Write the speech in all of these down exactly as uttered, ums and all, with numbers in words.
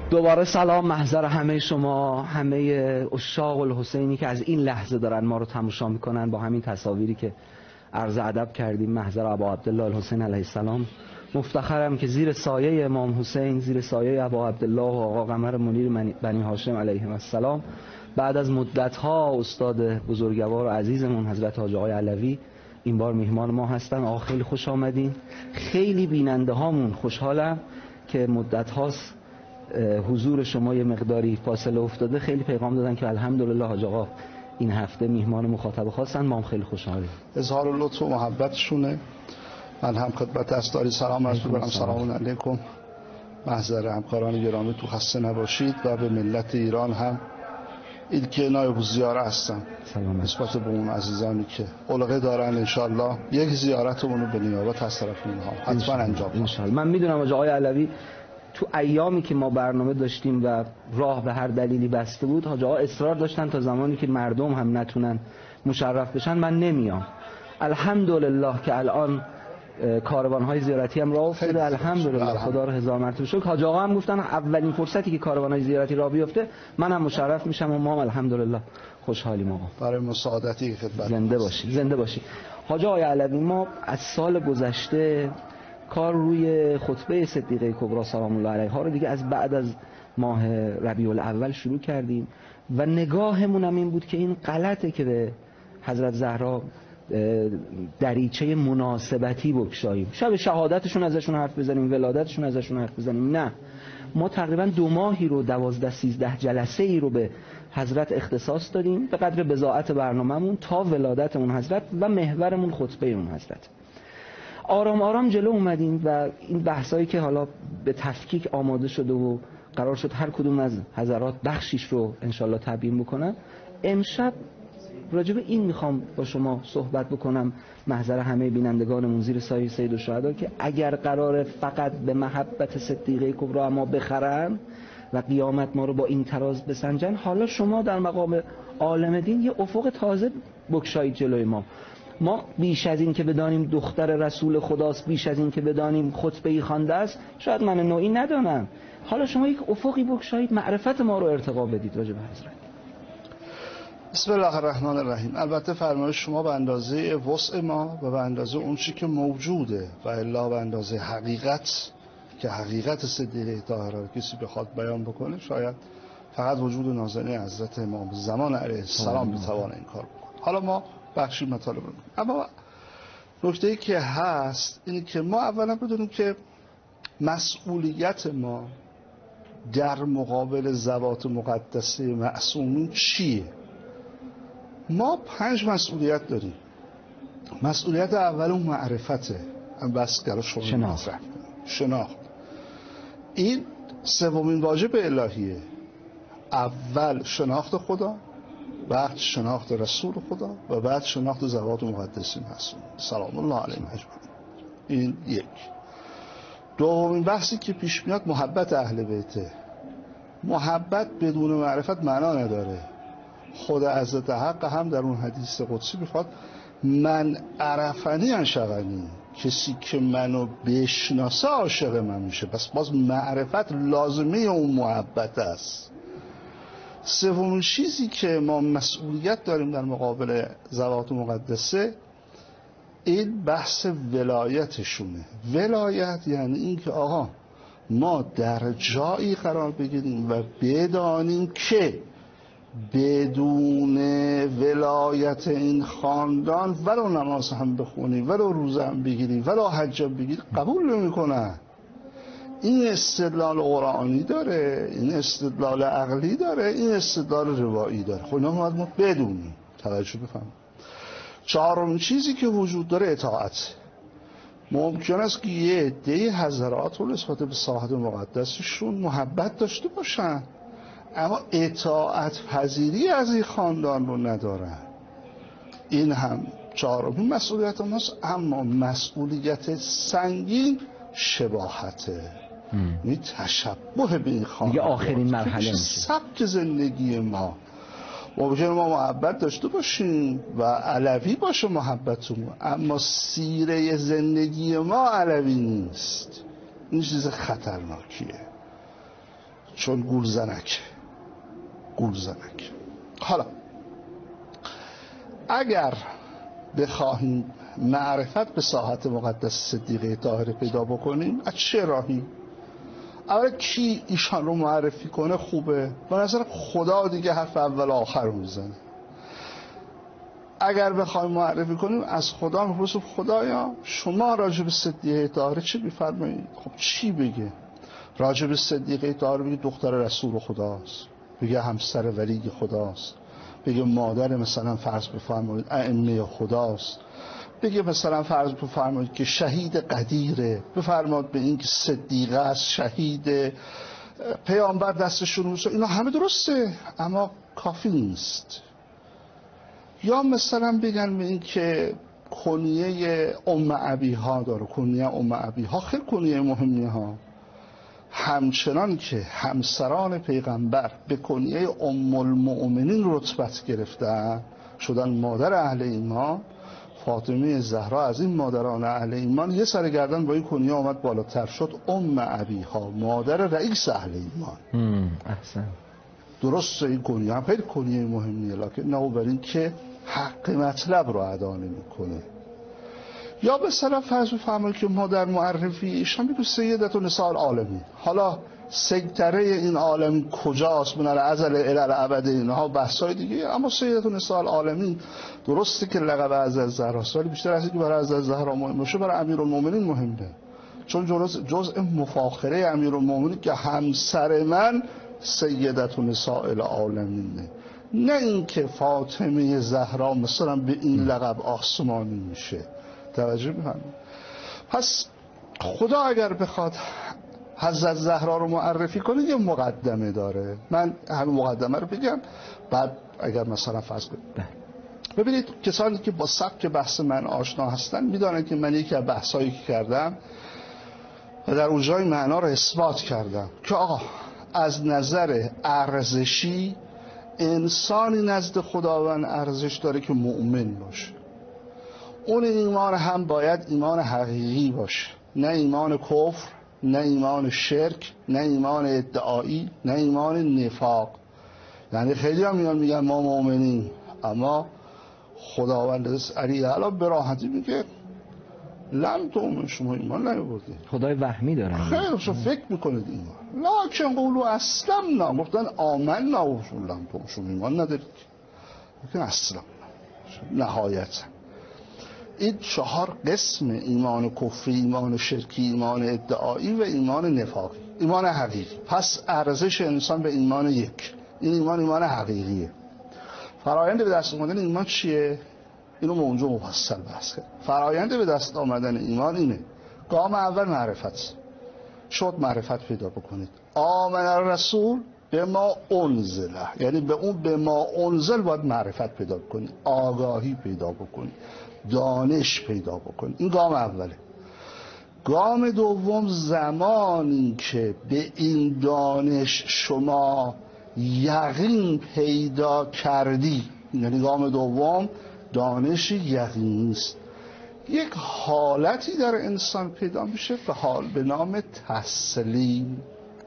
دوباره سلام محضر همه شما، همه عشاق الحسینی که از این لحظه دارن ما رو تماشا میکنن با همین تصاویری که عرض ادب کردیم. محضر ابا عبدالله الحسین علیه السلام. مفتخرم که زیر سایه امام حسین، زیر سایه ابا عبدالله و آقا قمر منیر بنی هاشم علیهم السلام، بعد از مدت‌ها استاد بزرگوار و عزیزمون حضرت حاج آقای علوی این بار میهمان ما هستن. آقا خیلی خوش آمدین. خیلی بیننده هامون خوشحالم که مدت هاست حضور شما یه مقداری فاصله افتاده. خیلی پیغام دادن که الحمدلله حاج آقا این هفته میهمان مخاطب خواستن. ما هم خیلی خوشحالیم. اظهار لطف و محبتشونه. من هم خدمت اسداری سلام عرض می‌کنم. سلام علیکم. محضر همکاران گرامی تو خسته نباشید و به ملت ایران هم این که نایب زیاره هستم نسبت به اون عزیزانی که علقه دارن. انشالله یک زیارتمون رو به نیابت از طرف اونها حتما انجام انشالله. من میدونم حاج آقای علوی تو ایامی که ما برنامه داشتیم و راه به هر دلیلی بسته بود، حاج آقا اصرار داشتن تا زمانی که مردم هم نتونن مشرف بشن من نمیام. الحمدلله که الان کاروان‌های زیارتی هم راه افتاده. الحمدلله، خدا رو هزار مرتبه شکر. حاج آقا هم گفتن اولین فرصتی که کاروان‌های زیارتی راه بیفته منم مشرف میشم و ما هم الحمدلله خوشحالیم. آقا برای مساعدتی خدمت زنده باشی، زنده باشی. حاج آقای علوی، ما از سال گذشته کار روی خطبه صدیقه کبری سلام الله علیها رو دیگه از بعد از ماه ربیع الاول شروع کردیم و نگاهمون هم این بود که این غلطه که به حضرت زهرا دریچه مناسبتی بگشاییم. شب شهادتشون ازشون حرف بزنیم، ولادتشون ازشون حرف بزنیم، نه. ما تقریبا دو ماهی رو، دوازده سیزده جلسه ای رو به حضرت اختصاص دادیم به قدر بضاعت برنامه‌مون تا ولادت اون حضرت و محورمون خطبه اون حضرت. آرام آرام جلو اومدیم و این بحثایی که حالا به تفکیک آماده شده و قرار شد هر کدوم از حضرات بخشیش رو انشالله تبیین بکنن. امشب راجب این میخوام با شما صحبت بکنم محضر همه بینندگانمون زیر سایه سید الشهدا که اگر قرار فقط به محبت صدیقه کبری ما بخرن و قیامت ما رو با این تراز بسنجن، حالا شما در مقام عالم دین یه افق تازه بگشایید جلوی ما. ما بیش از این که بدانیم دختر رسول خداست، بیش از این که بدانیم خطبه‌ای خوانده است، شاید من نوعی ندانم. حالا شما یک افقی بگشایید، معرفت ما رو ارتقا بدید راجع به حضرت. بسم الله الرحمن الرحیم. البته فرمایش شما به اندازه وسع ما و به اندازه اون چی که موجوده و الا به اندازه حقیقت که حقیقت صدیقه طاهره کسی بخواد بیان بکنه شاید فقط وجود نازنین حضرت امام زمان علیه السلام بتوانه این کار بکنه. حالا ما بخشی مطالب رو میکنیم. اما نکته‌ای که هست اینه که ما اولا بدونیم که مسئولیت ما در مقابل ذوات مقدسه معصومین چیه؟ ما پنج مسئولیت داریم. مسئولیت اول اون معرفته، هم بس گرا شما شناخت. شناخت این سومین واجب الهیه. اول شناخت خدا، بعد شناخت رسول خدا و بعد شناخت ذوات مقدسین معصومین سلام الله علیهم اجمعین. این یک. دومین بحثی که پیش میاد محبت اهل بیته. محبت بدون معرفت معنا نداره. خدا حضرت حق هم در اون حدیث قدسی میخواد من عرفنی انشغنی، کسی که منو بشناسه عاشق من میشه. پس باز معرفت لازمه اون محبت است. سومین چیزی که ما مسئولیت داریم در مقابل ذوات مقدسه این بحث ولایتشونه. ولایت یعنی این که آقا ما در جایی قرار بگیریم و بدانیم که بدون ولایت این خاندان ولو نماز هم بخونی، ولو روزه هم بگیری، ولو حج هم بگیری قبول نمی کنن. این استدلال قرآنی داره، این استدلال عقلی داره، این استدلال روایی داره. خب اینا باید ما بدونیم، توجه بفهم. چهارمین چیزی که وجود داره اطاعت. ممکن است که یه عده حضرات رو نسبت به ساحت مقدسشون محبت داشته باشن اما اطاعت پذیری از این خاندان رو ندارن. این هم چهارمین مسئولیت ماست. اما مسئولیت سنگین شباهته، این تشبه به این خاندان دیگه آخرین مرحله میشه. سبک زندگی ما ممکنه ما محبت داشته باشیم و علوی باشه محبتمون، اما سیره زندگی ما علوی نیست. این چیز خطرناکیه. چون گولزنک گولزنک حالا اگر بخواهیم معرفت به ساحت مقدس صدیقه طاهره پیدا بکنیم، از چه راهی؟ اول کی ایشان رو معرفی کنه خوبه؟ به نظر خدا دیگه حرف اول آخر رو میزنه. اگر بخوایم معرفی کنیم از خدا میپرسیم خدایا شما راجع به صدیقه طاهره چی میفرمایید؟ خب چی بگه؟ راجع به صدیقه طاهره بگه دختر رسول خداست، بگه همسر ولی خداست، بگه مادر مثلا فرض بفرمایید ائمه خداست، بگه مثلا فرض بفرمایید که شهید قدیره، بفرمایید به این که صدیقه است، شهید، پیامبر دستشون روشه. اینا همه درسته اما کافی نیست. یا مثلا بگن به این که کنیه ام ابی ها داره، کنیه ام ابی ها خیلی کنیه مهمی ها، همچنان که همسران پیغمبر به کنیه ام المؤمنین رتبت گرفتن شدن مادر اهل ایمان، فاطمه زهرا از این مادران اهل ایمان یه سر گردن با این کنیه آمد بالاتر شد ام ابی ها، مادر رئیس اهل ایمان. احسن. درسته این کنیه هم خیلی کنیه مهمیه، لکن نه بر این که حق مطلب رو ادا نمی‌کنه. یا به صرف فرض بفرمایید که ما در معرفی ایشان بگو سیدت و نساء العالمین، حالا سیدتره این عالم کجاست من الازل الی الابد اینها بحثای دیگه، اما سیدت و نساء العالمین درسته که لقب عزیز زهرا ولی بیشتر از اینکه برای عزیز زهرا مهم باشه برای امیرالمومنین مهمه، چون جزء جزء مفاخره امیرالمومنین که همسر من سیدت و نساء العالمینه، نه اینکه فاطمه زهرا مثلا به این لقب آسمانی میشه. توجه می‌کنید؟ پس خدا اگر بخواد حضرت زهرا رو معرفی کنه یه مقدمه داره، من همین مقدمه رو بگم بعد اگر مثلا فرض کنید. ببینید کسانی که با سبک بحث من آشنا هستن میدونن که من یکی از بحثایی که کردم و در اونجای معنا رو اثبات کردم که آقا از نظر ارزشی انسانی نزد خداوند ارزش داره که مؤمن باشه. اون ایمان هم باید ایمان حقیقی باشه، نه ایمان کفر، نه ایمان شرک، نه ایمان ادعایی، نه ایمان نفاق. یعنی خیلی هم میان میگن ما مؤمنیم اما خداوند علی اعلی به راحتی میگه لم تؤمن، شما ایمان نیاوردید. خدای وهمی دارن خیلی شما فکر میکنید ایمان، لکن قولوا اسلمنا، گفتن آمنا و لم تؤمن، شما ایمان ندارید، لیکن اسلمنا. نهایت این چهار قسم ایمان کفری، ایمان شرکی، ایمان ادعایی و ایمان نفاقی، ایمان حقیقی. پس ارزش انسان به ایمان یک، این ایمان ایمان حقیقیه. فرایند به دست آمدن ایمان چیه؟ اینو ما اونجا مفصل بحث کردیم. فرایند به دست آمدن ایمان اینه: گام اول معرفت. شد معرفت پیدا بکنید. آمن الرسول به ما انزله، یعنی به اون به ما انزل باید معرفت پیدا بکنید، آگاهی پیدا بکنید، دانش پیدا بکنید. این گام اوله. گام دوم زمانی که به این دانش شما یقین پیدا کردی، یعنی گام دوم دانش یقینی است، یک حالتی در انسان پیدا میشه به حال به نام تسلیم.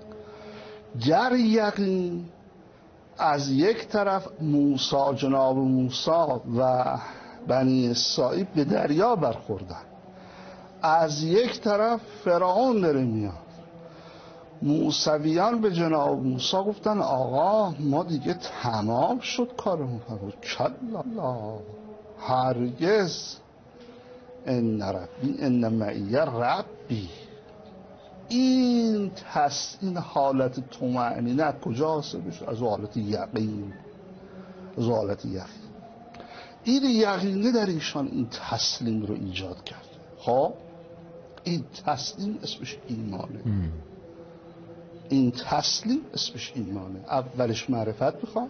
در یقین از یک طرف موسی، جناب موسی و بنی اسرائیل به دریا برخوردن، از یک طرف فرعون داره میاد. موسویان به جناب موسی گفتن آقا ما دیگه تمام شد کارمون. کلا هرگز، ان ربی ان معی ربی. این تس این حالت طمأنینه کجا حاصل میشه؟ از حالت یقین، از حالت یقین. این یقینه در ایشان این تسلیم رو ایجاد کرد. خب این تسلیم اسمش ایمانه. ام. این تسلیم اسمش ایمانه. اولش معرفت میخواد،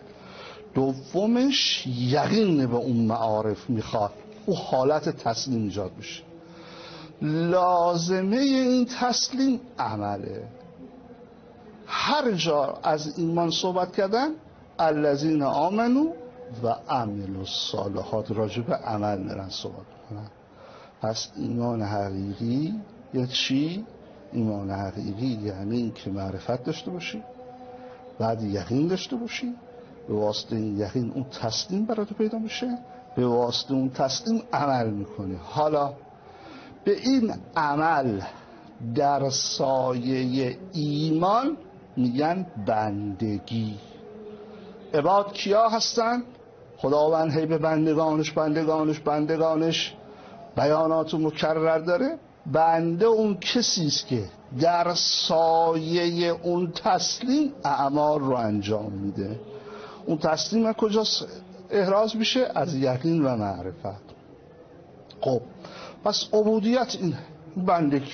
دومش یقین به اون معارف میخواد، اون حالت تسلیم ایجاد بشه. لازمه این تسلیم عمله. هر جا از ایمان صحبت کردن الذین آمنو و عملوا الصالحات، راجع به عمل میرن صحبت کنن. پس ایمان حقیقی یه چی؟ ایمان حقیقی یعنی این که معرفت داشته باشی، بعد یقین داشته باشی، به واسطه این یقین اون تسلیم برات پیدا میشه، به واسطه اون تسلیم عمل میکنی. حالا به این عمل در سایه ایمان میگن بندگی. عباد کیا هستن؟ خداوند هی به بندگانش بندگانش بندگانش بیانات مکرر داره. بنده اون کسی است که در سایه اون تسلیم اعمال رو انجام میده. اون تسلیم از کجاست احراز میشه؟ از یقین و معرفت. خب پس عبودیت این بندگی.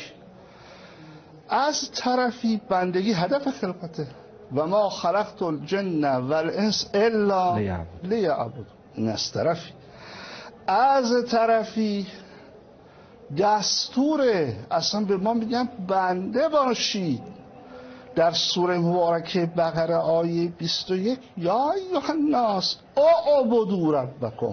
از طرفی بندگی هدف خلقته، و ما خلقت الجن والانس الا لیعبدون. این از طرفی. از طرفی دستوره، اصلا به ما میگن بنده باشید. در سوره مبارکه بقره آیه بیست و یک یا ایها الناس اعبدوا ربکم،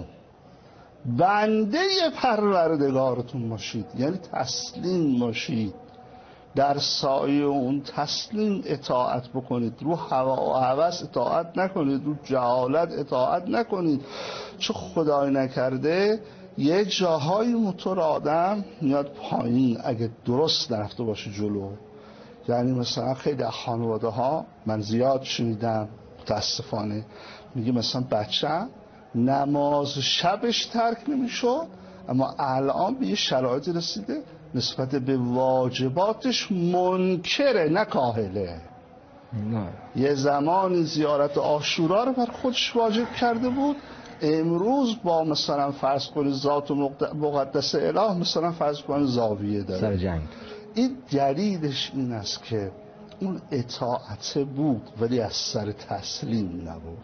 بنده پروردگارتون باشید، یعنی تسلیم باشید، در سایه اون تسلیم اطاعت بکنید، رو هوا و هوس اطاعت نکنید، رو جهالت اطاعت نکنید. چون خدای نکرده یه جاهای موتور آدم میاد پایین اگه درست نرفته باشه جلو. یعنی مثلا خیلی خانواده ها من زیاد شنیدم متاسفانه میگه مثلا بچه نماز شبش ترک نمیشد، اما الان به یه شرایطی رسیده نسبت به واجباتش منکره نه کاهله. نه. یه زمانی زیارت عاشورا رو بر خودش واجب کرده بود، امروز با مثلا فرض کنید ذات مقدس اله مثلا فرض کنید زاویه داره. سر جنگ. این دلیلش این است که اون اطاعت بود ولی از سر تسلیم نبود،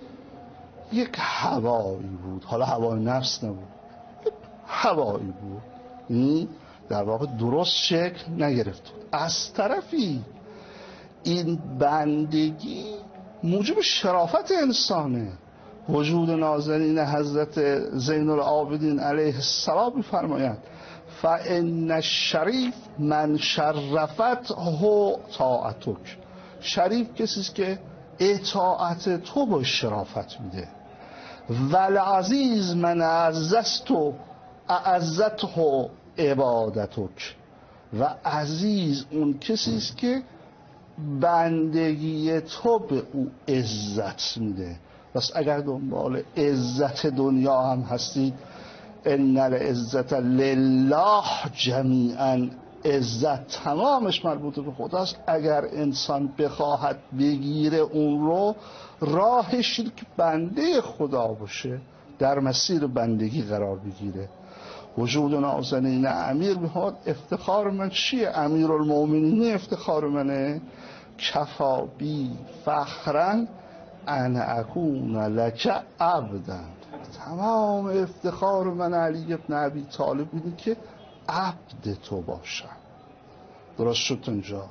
یک هوایی بود. حالا هوای نفس نبود، هوایی بود، این در واقع درست شکل نگرفت. از طرفی این بندگی موجب شرافت انسانه. وجود نازنین حضرت زین العابدین علیه السلام می‌فرمایند فإن الشریف من شرفته طاعتک. شریف کسی است که اطاعت تو با شرافت میده. والعزیز من عززته اعزته عبادتک. و عزیز اون کسی است که بندگی تو به او عزت میده. پس اگر دنبال عزت دنیا هم هستید، ان العزت لله جمیعا، عزت تمامش مربوط به خداست. اگر انسان بخواهد بگیره اون رو، راهش که بنده خدا باشه، در مسیر بندگی قرار بگیره. وجود نازنین امیر بهاد افتخار من چیه؟ امیر المؤمنین افتخار منه. کفا بی فخرن ان اکون لک عبدا. تمام افتخار من علی ابن ابی طالب اینه که عبد تو باشم. درست شد اینجا؟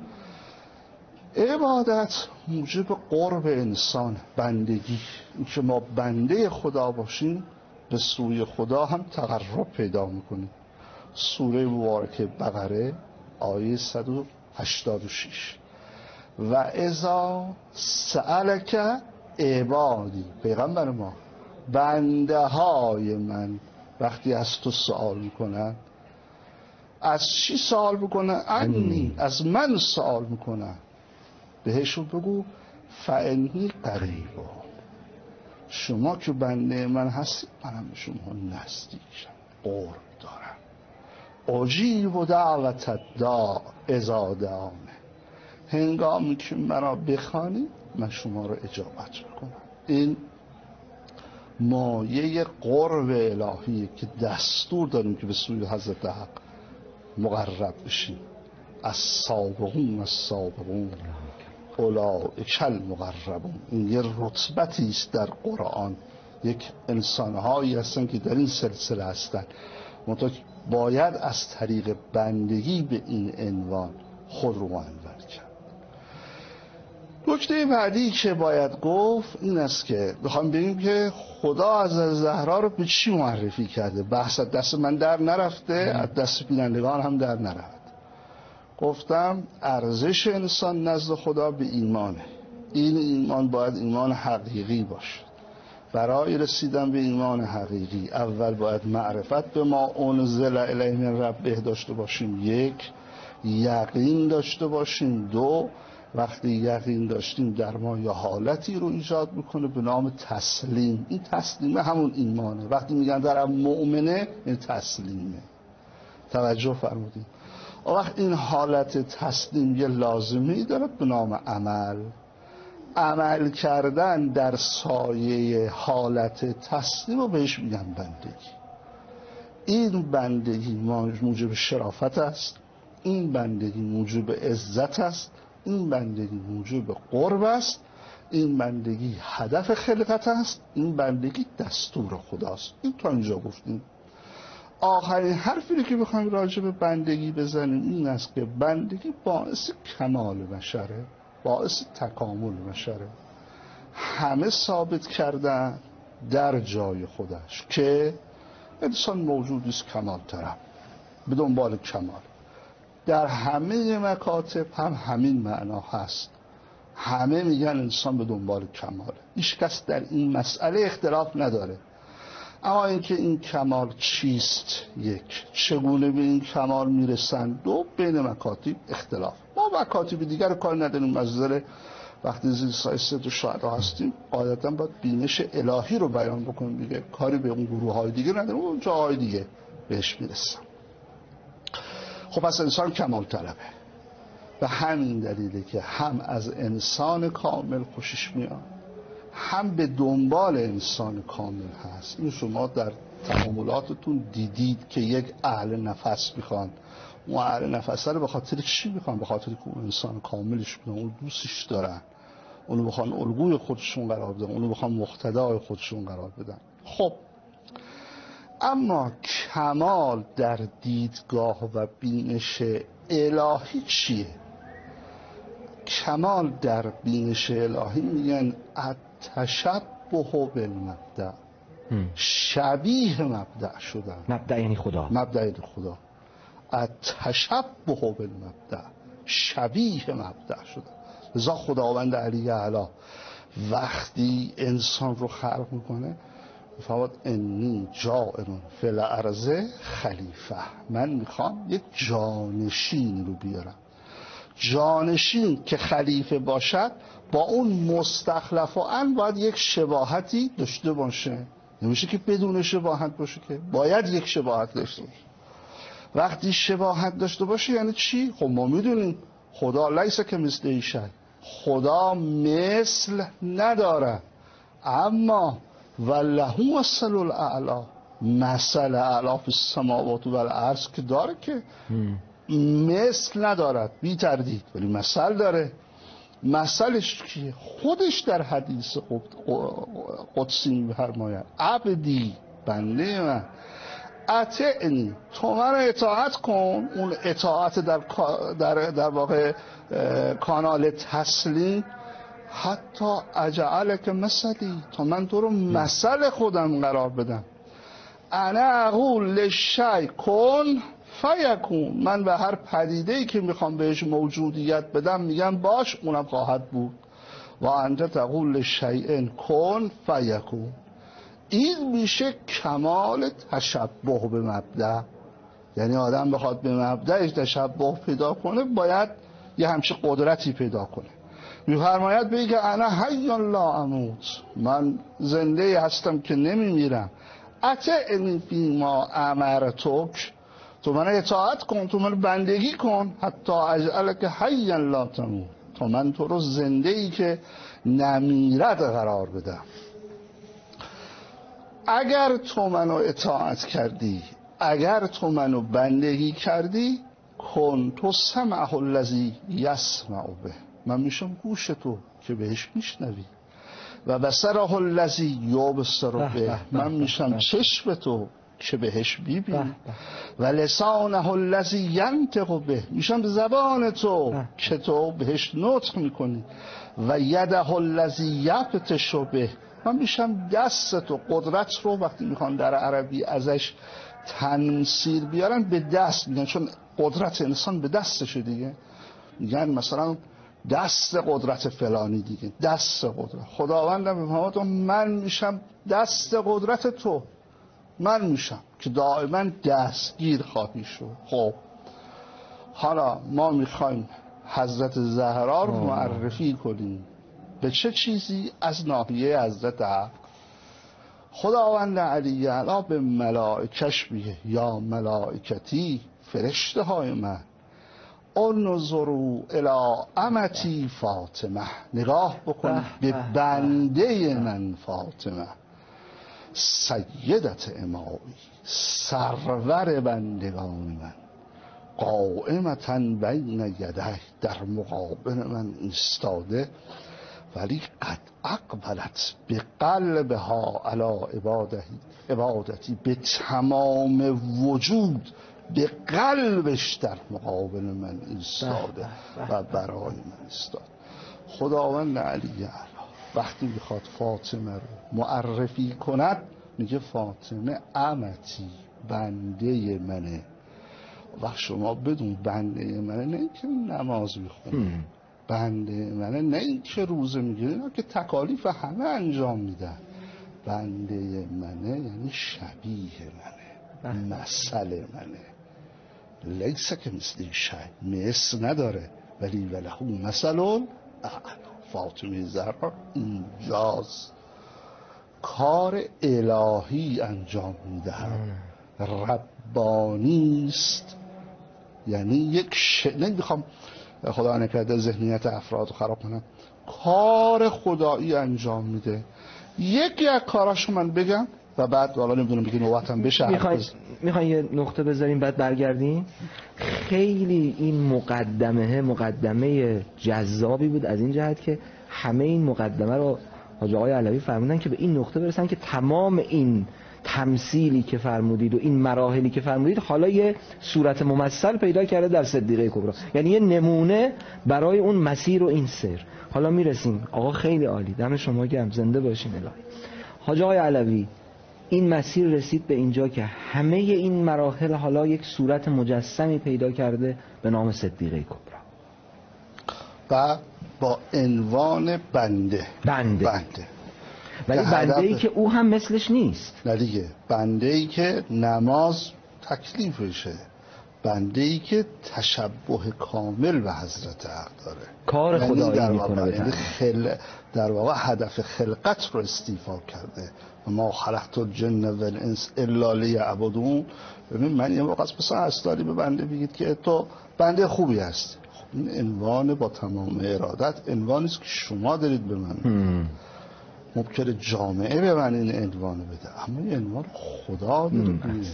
عبادت موجب قرب انسان، بندگی، اینکه ما بنده خدا باشیم، به سوی خدا هم تقرب پیدا میکنیم. سوره مبارکه بقره آیه صد و هشتاد و شش. و اذا سألک عبادی، پیغمبر ما، بنده های من وقتی از تو سوال میکنن، از چی سوال میکنن؟ انی، از من سوال میکنن، بهشون بگو فانی قریبا، شما که بنده من هستی، منم به شما نزدیکم، قرب دارم. اجیب دعوت الداع اذا دعانه، هنگامی که مرا بخوانی من شما رو اجابت میکنم. این مایه قرب الهیه که دستور داریم که به سوی حضرت حق مقرب بشیم. السابقون السابقون اولئک المقربون. این یه رتبتی است در قرآن، یک انسانهایی هستن که در این سلسله هستن، منتها باید از طریق بندگی به این عنوان خود رو منور کرد. نکته بعدی که باید گفت این است که بخوام بگیم که خدا از زهرا رو به چی معرفی کرده. بحث از دست من در نرفته، از دست بینندگان هم در نرفت. گفتم ارزش انسان نزد خدا به ایمانه. این ایمان باید ایمان حقیقی باشه. برای رسیدن به ایمان حقیقی اول باید معرفت به ما انزل الیه من ربه داشته باشیم، یک، یقین داشته باشیم، دو، وقتی یقین داشتیم در ما یه حالتی رو ایجاد میکنه به نام تسلیم. این تسلیمه همون ایمانه. وقتی میگن در مؤمنه این تسلیمه. توجه فرمودید؟ وقت این حالت تسلیم یه لازمی داره به نام عمل. عمل کردن در سایه حالت تسلیم رو بهش میگن بندگی. این بندگی موجب شرافت است، این بندگی موجب عزت است، این بندگی موجب قرب است، این بندگی هدف خلقت است، این بندگی دستور خداست. این تا اینجا گفتیم. آخرین حرفی رو که بخوایم راجع به بندگی بزنیم این است که بندگی باعث کمال بشره، باعث تکامل بشره. همه ثابت کردن در جای خودش که انسان موجودی است کمال طلب، به دنبال کمال. در همه مکاتب هم همین معنا هست. همه میگن انسان به دنبال کماله. هیچ کس در این مسئله اختلاف نداره. اما اینکه این کمال چیست، یک، چگونه به این کمال میرسن، دو، بین مکاتب اختلاف. ما مکاتب دیگر رو کار نداریم. از وقتی زیر سایه سید و شهدا هستیم قاعدتا باید بینش الهی رو بیان بکنیم دیگه. کاری به اون گروه های دیگه نداریم، اون جاهای دیگه بهش میرسن. خب پس انسان کمال طلبه. و همین دلیله که هم از انسان کامل خوشش میاد، هم به دنبال انسان کامل هست. این شما در تعاملاتتون دیدید که یک اهل نفس میخوان. اون اهل نفس رو به خاطر چی میخوان؟ به خاطر که اون انسان کاملش میخوان، اون دوستش دارن، اونو بخوان الگوی خودشون قرار بدن، اونو بخوان مقتدای خودشون قرار بدن. خب اما کمال در دیدگاه و بینش الهی چیه؟ کمال در بینش الهی میگن التشبه بالمبدأ، شبیه مبدأ شدن. مبدأ یعنی خدا. مبدأ یعنی خدا. التشبه بالمبدأ، شبیه مبدأ شدن. لذا خداوند علی اعلی وقتی انسان رو خلق میکنه فواد انی جاعل فی الارض خلیفه، من میخوام یک جانشین رو بیارم. جانشین که خلیفه باشد با اون مستخلف و ان باید یک شباهتی داشته باشه. نمیشه که بدون شباهت باشه، که باید یک شباهت داشته باشه. وقتی شباهت داشته باشه یعنی چی؟ خب ما میدونیم خدا لیس کمثله شیء، خدا مثل نداره، اما وله مثل الاعلی، مثل اعلی فی السماوات و الارض که داره، که مثل ندارد بی تردید، ولی مثل داره. مثلش کیه؟ خودش در حدیث قدسی می‌فرماید عبدی، بنده من، اطعنی، تو من اطاعت کن. اون اطاعت در در در واقع کانال تسلیم، حتی اجعلک مثلی، تو من تو رو مثل خودم قرار بدم. انا اقول للشیء کن فیکون، من به هر پدیده‌ای که میخوام بهش موجودیت بدم میگم باش، اونم خواهد بود. و انت تقول للشیء کن فیکون. این میشه کمال تشبه به مبدأ. یعنی آدم بخواد به مبدأش تشبه پیدا کنه باید یه همچین قدرتی پیدا کنه. میفرماید بگه انا حی لا اموت، من زنده هستم که نمیمیرم. اطعنی فیما امرتک، تو من اطاعت کن، تو من بندگی کن، حتی اجعلک حی لا تموت، تو من تو رو زنده ای که نمیرد قرار بدم. اگر تو منو اطاعت کردی، اگر تو منو بندگی کردی، کن تو سمعه الذی یسمع به، من میشم گوش تو که بهش میشنوی. و بصره الذی یبصر به، من میشم چشم تو که بهش میبینی. و لسانه الذی ینطق به، میشم زبان تو که تو بهش نطق میکنی. و یده الذی یبطش به، من میشم دست تو. قدرت رو وقتی میخوان در عربی ازش تنصیر بیارن به دست میگن، چون قدرت انسان به دستشه دیگه. میگن مثلا دست قدرت فلانی دیگه، دست قدرت. خداوندم میفرماد من میشم دست قدرت تو، من میشم که دائما دستگیر خواهی شد. خب حالا ما میخوایم حضرت زهرا رو معرفی کنیم به چه چیزی؟ از ناحیه حضرت حق. خداوند علی اعلی به ملائکش میگه یا ملائکتی، فرشته های من، انظروا الی امتی فاطمه، نگاه بکنید به بنده من فاطمه، سیدت امایی، سرور بندگان من، قائمتا بین یده، در مقابل من ایستاده، ولی قد اقبلت به قلبها علی عبادتی، به تمام وجود به قلبش در مقابل من ایستاده و برای من ایستاد. خداوند علی اعلی وقتی میخواد فاطمه رو معرفی کند میگه فاطمه امتی، بنده منه. وقت شما بدون بنده منه، نه اینکه نماز میخونه، بنده منه نه اینکه روزه میگیره، نه که تکالیف همه انجام میدن. بنده منه یعنی شبیه منه، مثل منه. لیسه که مثل شی، مثل نداره ولی وله مثل اعلی. فاطمه زهرا اینجاست کار الهی انجام میدهد، ربانیست. یعنی یک ش... نمیخوام خدا نکرده ذهنیت افراد رو خراب کنم، کار خدایی انجام میده. یکی از کاراشو من بگم و بعد والا نمیدونم دیگه نوبتم بشه. میخواین میخواین یه نقطه بذاریم بعد برگردیم. خیلی این مقدمه مقدمه جذابی بود از این جهت که همه این مقدمه رو حاج آقای علوی فرمودن که به این نقطه برسن که تمام این تمثیلی که فرمودید و این مراحلی که فرمودید حالا یه صورت ممثل پیدا کرده در صدیقه کبری، یعنی یه نمونه برای اون مسیر و این سر. حالا میرسیم. آقا خیلی عالی، دم شما گرم، زنده باشین الهی. حاج آقای علوی این مسیر رسید به اینجا که همه این مراحل حالا یک صورت مجسمی پیدا کرده به نام صدیقه کبری و با عنوان بنده بنده, بنده. ولی بنده ای که او هم مثلش نیست. نه دیگه، بنده ای که نماز تکلیفشه، بنده ای که تشبه کامل به حضرت حق داره، کار خدایی میکنه. یعنی خل... در واقع هدف خلقت رو استیفا کرده. و ما خلقت الجن و الانس الا لیعبدون. ببین من یه موقع مثلا استاری به بنده بگید که تو بنده خوبی هستی، خب این عنوان با تمام ارادت عنوانی است که شما دارید به من. ممکنه جامعه به من این عنوان بده، اما این عنوان خدا داره میده.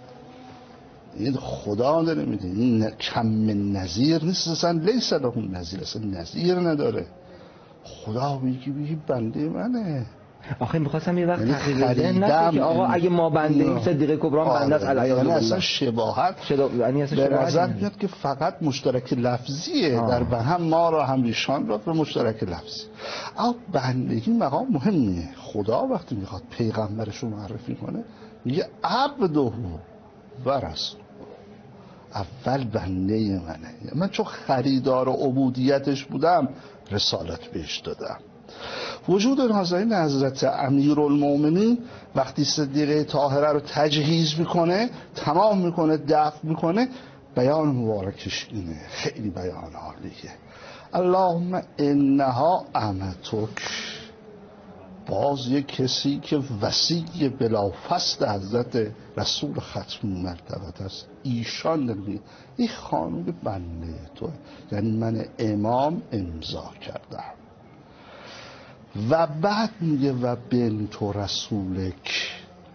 این خدا داره میده. این کم نظیر نیست، اصلا لیس له نظیر، اصلا نظیر نداره. خدا میگه میگه بنده منه. آخه می‌خواستم یه وقت تحقیق ذهن نشه که آقا اگه ما بنده این صدیقه کبری بنده است علیه الله، اصلا شباهت یعنی اصلا به نظر میاد که فقط مشترک لفظیه آه. در به هم ما را هم ایشان را به مشترک لفظی. اما بندگی مقام مهمیه. خدا وقتی میخواد پیغمبرش رو معرفی کنه میگه عبده و رسول، اول بنده منه. من چون خریدار عبودیتش بودم رسالت بهش دادم. وجود نازنین حضرت امیرالمومنین وقتی صدیقه طاهره رو تجهیز میکنه، تمام میکنه، دفن میکنه، بیان مبارکش اینه، خیلی بیان عالیه. اللهم انها امتک. باز یک کسی که وسیع بلافصل حضرت رسول ختم مرتبت است، ایشان نمی این خانم بنده تو، یعنی من امام امضا کردم. و بعد میگه و بنت رسولک،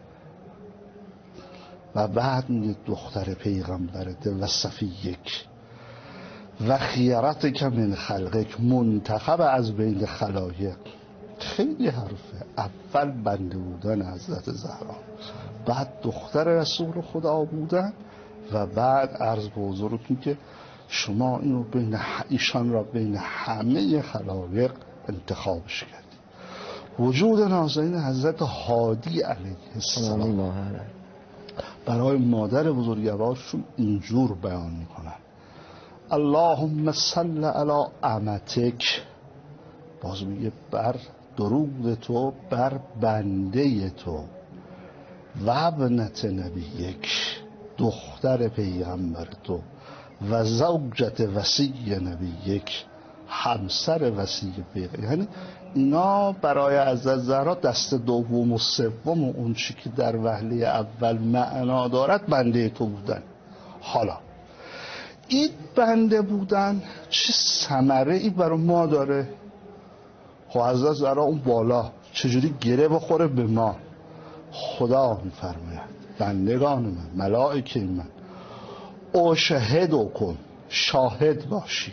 و بعد میگه دختر پیغمبرت و صفیک و خیرتک من خلقک، منتخب از بین خلایق. خیلی حرفه. اول بنده بودن حضرت زهرا، بعد دختر رسول خدا بودن، و بعد عرض به حضورتون که شما اینو بین ایشان را بین همه خلایق انتخابش کردید. وجود نازنین حضرت هادی علیه السلام برای مادر بزرگوارشون اینجور بیان میکنن: اللهم صل علی امتک، باز میگه بر درود تو بر بنده تو، و ابنت نبیک، دختر پیغمبر تو، و زوجت وصی نبیک، همسر وصی پیغمبر. یعنی اینا برای حضرت زهرا دست دوم و سوم و اون چی که در وهله اول معنا دارد بنده تو بودن. حالا این بنده بودن چه ثمره ای برای ما داره؟ خب حضرت زهرا اون بالا چجوری گره بخوره به ما؟ خدا میفرماید بندگان من، ملائکه من، اشهدوا کن، شاهد باشید،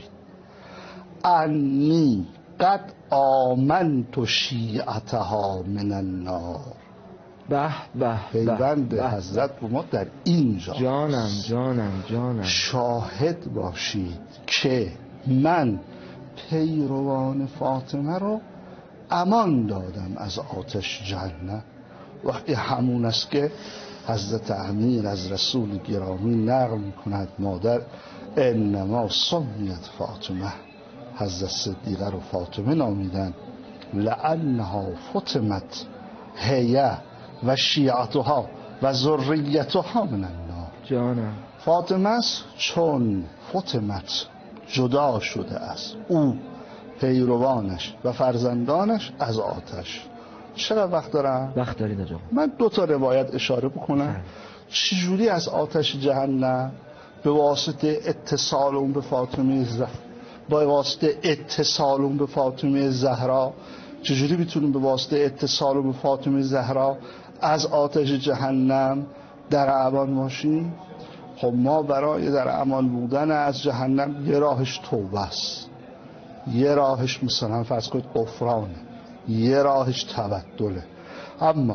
انی قد آمنت شیعتها من النار. به به پیوند حضرت به ما در اینجا. جانم جانم جانم. شاهد باشید که من پیروان فاطمه رو امان دادم از آتش جهنم. وقتی همون است که حضرت امیر از رسول گرامی نقل میکند مادر انما سمیت فاطمه، حضرت صدیقه رو فاطمه نامیدن لانها فاطمت هی و شیعتها و ذریتها من النار. جانم فاطمه است چون فاطمت جدا شده است، او پیروانش و فرزندانش از آتش. چقدر وقت دارم؟ وقت دارید آقا. من دو تا روایت اشاره بکنم چجوری از آتش جهنم به واسطه اتصال اون به فاطمه زهرا، با واسطه اتصال اون به فاطمه زهرا چجوری میتونیم به واسطه اتصال به فاطمه زهرا از آتش جهنم در امان باشیم؟ خب ما برای در امان بودن از جهنم یه راهش توبه است، یه راهش مثلا فرض کنید غفرانه، یه راهش تبدله. اما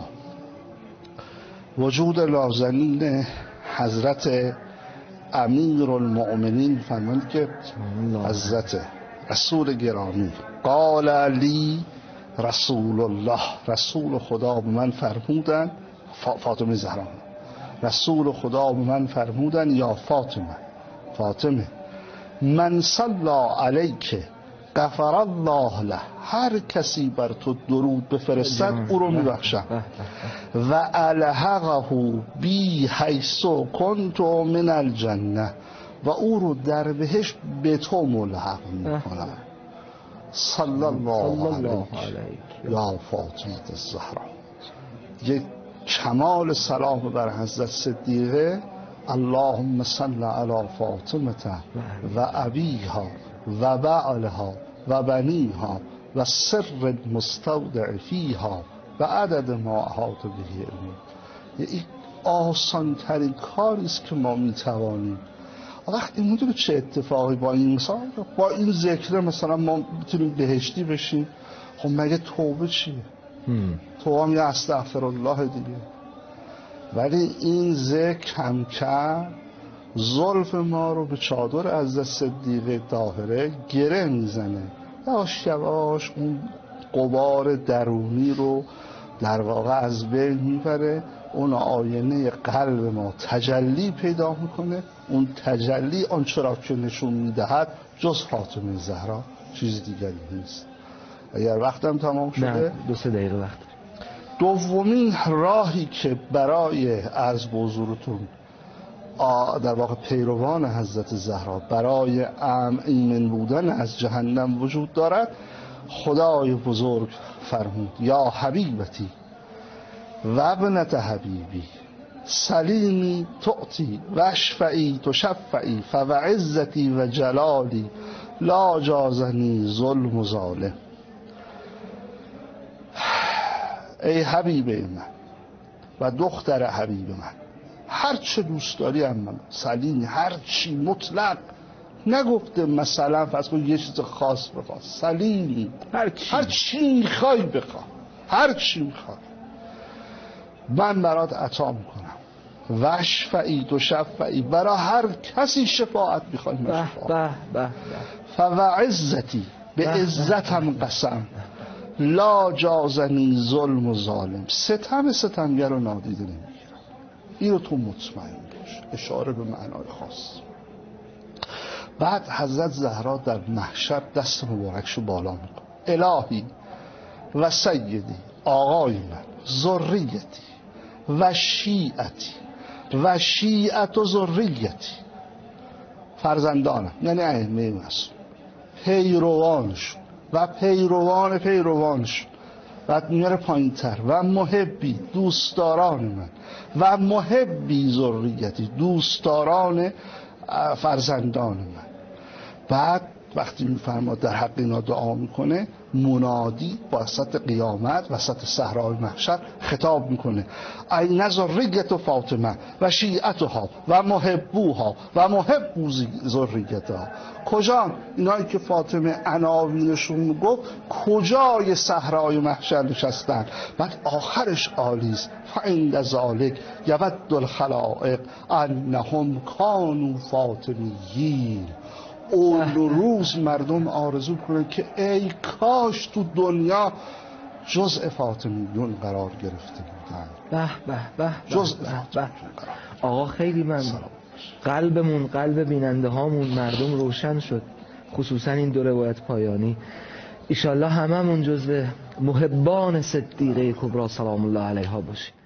وجود نازنین حضرت امیر المؤمنین فرمود که حضرت رسول گرامی قال علی رسول الله، رسول خدا به من فرمودن، فاطمه زهرا، رسول خدا به من فرمودن یا فاطمه، فاطمه من صلی علیک غفر الله له، هر کسی بر تو درود بفرستد او رو میبخشم، و الحقه بی حیث کنت من الجنه، و او رو در بهشت به تو ملحق میکنم. صلی الله علیک یا فاطمه الزهرا. یک کمال سلام بر حضرت صدیقه. اللهم صل علی فاطمه و ابیها و بعلها و بنیها و سر المستودع فیها و عدد ما احاط به علم. این آسان ترین کاری است که ما میتوانیم. وقتی میدونی چه اتفاقی با این مثلا با این ذکر مثلا ما میتونیم بهشتی بشیم؟ خب مگه توبه چیه؟ توبه هم یه استغفر الله دیگه. ولی این ذکر کم کم زلف ما رو به چادر از صدیقه طاهره گره میزنه، یواش یواش اون غبار درونی رو در واقع از بین میبره، اون آینه قلب ما تجلی پیدا میکنه. اون تجلی آنچه را که نشون میدهد جز فاطمه زهرا چیز دیگری نیست. اگر وقتم تمام شده نه دو سه دقیقه وقت. دومین راهی که برای عرض به حضورتون در واقع پیروان حضرت زهرا برای ایمن بودن از جهنم وجود دارد، خدای بزرگ فرمود یا حبیبتی و ابنت حبیبی سلیمی تعطی و اشفعی تشفعی فوعزتی و جلالی لا جازنی ظلم و ظالم. ای حبیب من و دختر حبیب من، هر چه دوست داری هم من سلیمی، هر چی مطلق نگفته، مثلا فرض کن یه چیز خاص بخواد، سلیمی هر چی هر چی میخوای بخواه، هر چی میخوای من برات عطا میکنم. و اشفعی تو شفعی، برای هر کسی شفاعت میخوای من شفاعت. فوعزتی، به عزتم قسم، لا جازنی ظلم و ظالم، ستم ستمگر رو نادیده نمیگیرم. این رو تو مطمئن باش. اشاره به معنای خاص. بعد حضرت زهرا در محشر دست مبارکشو بالا میکنه، الهی و سیدی، آقای من، ذریتی و شیعتی و شیعت و ذریتی، فرزندانم یعنی ائمه معصوم، پیروانشون و پیروان پیروانشون، بعد میاره پایین تر، و محبی، دوستداران من، و محبی ذریتی، دوستداران فرزندان من. بعد وقتی میفرماد در حق اینا دعا میکنه، منادی وسط قیامت، وسط صحرای محشر خطاب میکنه، این ذریت فاطمه و شیعتها و محبوها و محبو ذریتها. کجا اینایی که فاطمه عناوینشون میگفت کجای صحرای محشر نشستن؟ بعد آخرش آلیز فعند ذالک یود الخلائق انهم کانوا فاطمیین. اون روز مردم آرزو کنن که ای کاش تو دنیا جزء فاطمیون قرار گرفته بودن. به به به جزء به به. آقا خیلی من قلبمون، قلب بیننده هامون، مردم روشن شد، خصوصا این دو روایت پایانی. ایشالله هممون جزء محبان صدیقه کبری سلام الله علیها باشیم.